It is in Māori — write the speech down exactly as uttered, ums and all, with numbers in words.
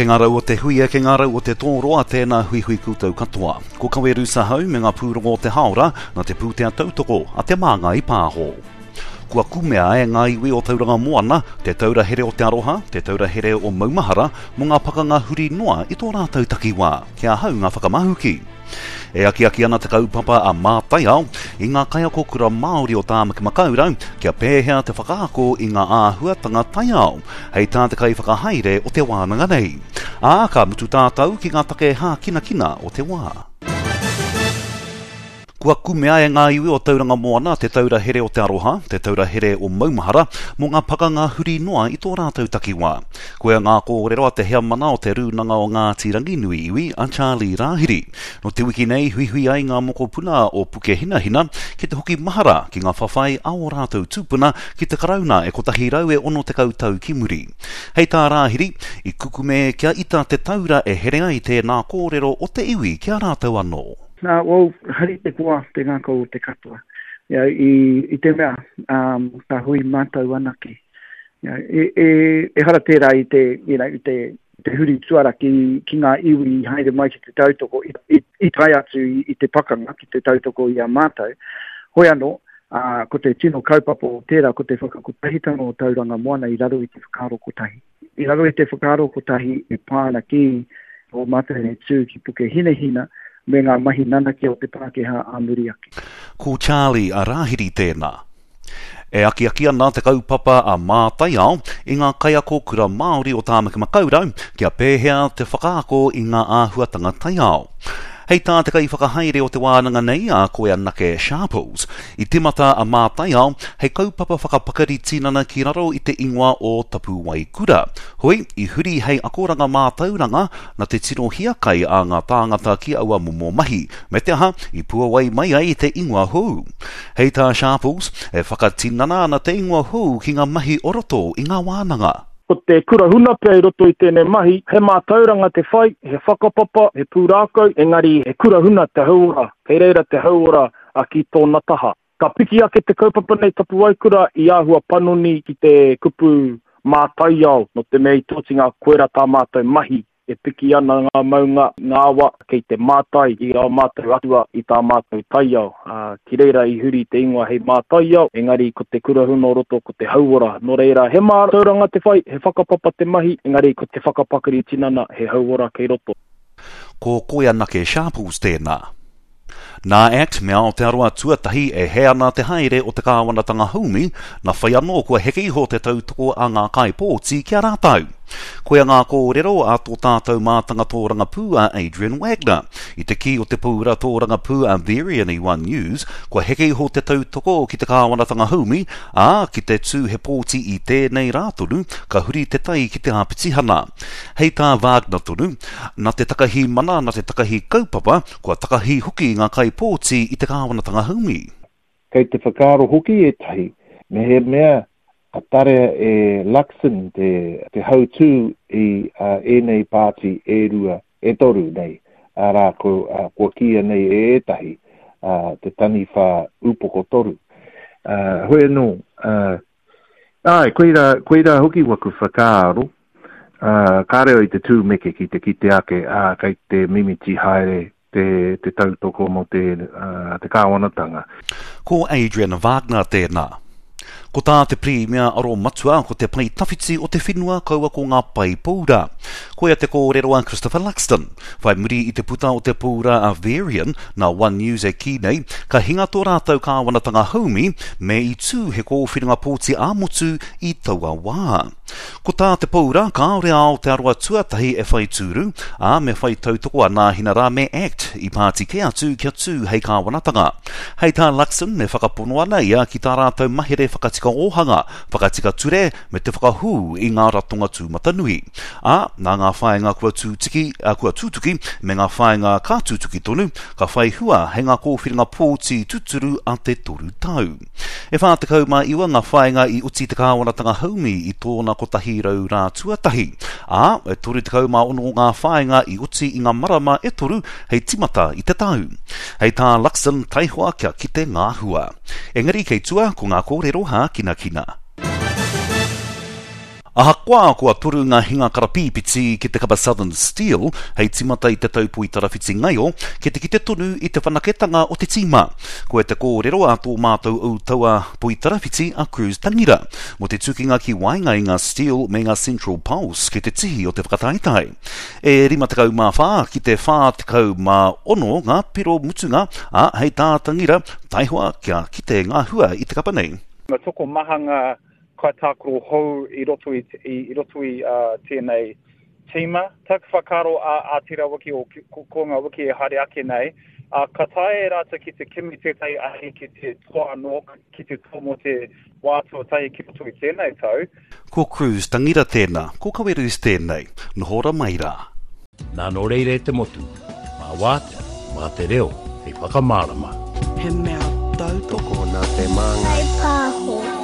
Ke ngā rau o te huia, ke ngā rau o te tōroa, tēnā hui hui kūtau katoa. Ko kaweru sa hau me ngā pūrongo o te haora, na te pūtea tautoko, a te māngai pāho. Kua kumea e ngā iwi o tauranga moana, te taura here o te aroha, te taura here o maumahara, mo ngā pakanga huri noa i tō rātau takiwā, kia hau ngā whakamahuki. E aki aki ana te kaupapa a mātai au, i ngā kaiako kura Māori o tāmaki makaurau, kia pēhea te whakaako i ngā āhuatanga tai au, hei tā te kai whakahaere o te wānanga nei. Ā, ka mutu tātau ki ngā take hā kina kina o te wā. Kua kumea e ngā iwi o tauranga moana, te taura here o te aroha, te taura here o maumahara, mo ngā pakanga huri noa i tō rātau takiwā. Koe ngā kōrero a te hea mana o te rūnanga o ngā tirangi nui iwi a Charlie Rahiri. No te wiki nei, hui hui ai ngā moko puna o puke hina hina, ki te hoki mahara ki ngā whawhai a o rātau tūpuna ki te karauna e kotahi rau e ono te kautau ki muri. Hei tā Rahiri, i kukume kia ita te taura e here ai te ngā kōrero o te iwi kia rātau anō. Nā, wau, hari te kua te ngākau o te katoa. Ia, i, i te mea, um, ka hui mātau anake. Ia, e, e, e hara tērā i te, i, i te, te huri tuara ki, ki ngā iwi haere mai ki te tautoko, i, i, i tai atu i, i te pakanga, ki te tautoko i a mātau. Hoi anō, uh, ko te tino kaupapo o tērā, ko te whakakotahitanga o tauranga moana i raro i te whakaro kotahi. I raro i te whakaro kotahi e pāna ki o mātau ne tū ki puke hine hina, me ngā mahi nanake o te Pākehā a Muriaki. Ko Charlie a Rahiri tēnā. E aki aki ana te kaupapa a mātai au i ngā kaiako kura Māori o tāmaki makaurau kia pēhea te whakaako i ngā āhuatanga tai au. Hei tā te kai whakahaere o te wānanga nei a koe anake Sharples. I timata a mātai au, hei kaupapa whakapakari tinana ki raro i te ingoa o Tapu Waikura. Hoi, i huri hei akoranga mātauranga na te tino hiakai a ngā tāngata ki aua mumo mahi. Me te aha, i pua wai mai ai te ingoa hou. Hei tā Sharples, e whakatinana na te ingoa hou ki ngā mahi oroto i ngā wānanga. Ko te kura huna pia i roto i tēnei mahi, he mātauranga te whai, he whakapapa, he pūrākau, engari he kura huna te hauora, he reira te hauora a ki tōna taha. Ka piki ake te kaupapa nei Tapu Waikura i āhua panoni ki te kupu mātai au, no te mei tōti ngā koera tā mātai mahi, e piki ana ngā maunga ngāwa kei te mātai i au mātai atua i tā mātai tai au. Uh, ki reira i huri te ingoa hei mātai au, engari ko te kura huna o roto ko te hauora. No reira he mātauranga te whai, he whakapapa te mahi, engari ko te whakapakari tinana he hauora kei roto. Ko koe anake Sharples tēnā. Nā act mea o te aroa tuatahi e he ana te haere o te kāwanatanga haumi, na whai anō kua heke iho te tautoko a ngā kai pōti kia rātau. Koe ngā kōrero a tō tātou mātanga tōranga pū a Adrian Wagner. I te ki o te pūra tōranga pū a Varian i One News, kua heke iho te tautoko ki te kāwanatanga haumi, a ki te tū he pōti i tēnei rātonu, ka huri te tai ki te āpitihana. Hei tā Wagner tonu, na te takahi mana, na te takahi kaupapa, kua takahi huki ngā kai pōti i te kāwanatanga haumi. Kei te whakaro huki e tahi, me he mea, a tare e Luxon te, te hautū i uh, e nei pāti e rua e toru nei. A rā ko, uh, kua kia nei e etahi uh, te tani wha upoko toru. Uh, hoi no, uh, ai, koeira, koeira hoki waku whakaaro, uh, kāreo i te tūmeke ki te kite ake, uh, kei te mimiti haere te, te tautoko mo te, uh, te kāwanatanga. Ko Adrian Wagner tēnā. Ko tā te primea aro matua ko te pai tawhiti o te whenua kaua ko ngā pai pūra. Koea te kōrero a Christopher Luxton. Whai muri i te puta o te pūra a Varian na One News e ki nei, ka hinga tō rātau kāwanatanga haumi me i tū he kōwhiringa pōti āmotu i taua wā. Ko tā te pūra, ka ore ao te aroa tuatahi e whai tūru, a me whai tautoko a nā hina rā me act i pāti ke atu kia tū hei kāwanatanga. Hei tā Luxton me whakapono ana ia ki tā rātau mahere whakatika ohanga, whakatika ture me te whakahū i ngā ratonga tūmatanui. A, nā ngā whaenga kua tūtiki, a kua tūtuki, me ngā whaenga kā tūtuki tonu, ka whai hua he ngā kōwhiringa pōti tuturu a te toru tau. E whātakau mā iwa ngā whaenga i uti te kāwanatanga haumi i tōna kotahi rau rā tuatahi. A, e toru te kau mā ono ngā whaenga i uti i ngā marama e toru hei timata i te tau. Hei tā Luxon taihua kia ki te ngāhua. Engari kei tua ko ngā kōrero hā kina kina. Ahakoa kua turu ngā hinga karapīpiti ki te kapa Southern Steel, hei timata i te taupui tarawhiti ngaio, ke te ki te tonu i te whanaketanga o te tīma. Ko e te kōrero a tō mātou au taua pui tarawhiti a Cruz Tangira, mo te tukinga ki wainga i ngā Steel me ngā Central Pulse ki te tihi o te whakataitai. E rima te kau mā whā ki te whā te kau mā ono ngā piro mutunga a hei tā Tangira, taihua kia ki te ngā hua i te kapa nei. Ma toko mahanga kai tākoro hou i roto i, i, i, roto i uh, tēnei tīma. Tak whakaro a, a tira wiki o ko, ko ngā wiki e haere ake nei. Uh, ka tae rata ki te kimi tētai ahi ki te toa anō, ki te tomo te wātua tai ki roto i tēnei tau. Ko Cruz Tangira tēnā, ko kawerus tēnei, nohora mai rā. Nā no reire te motu, mā wātea, mā te reo, hei whakamārama. He mea tautoko nā te manga. Hei pāho.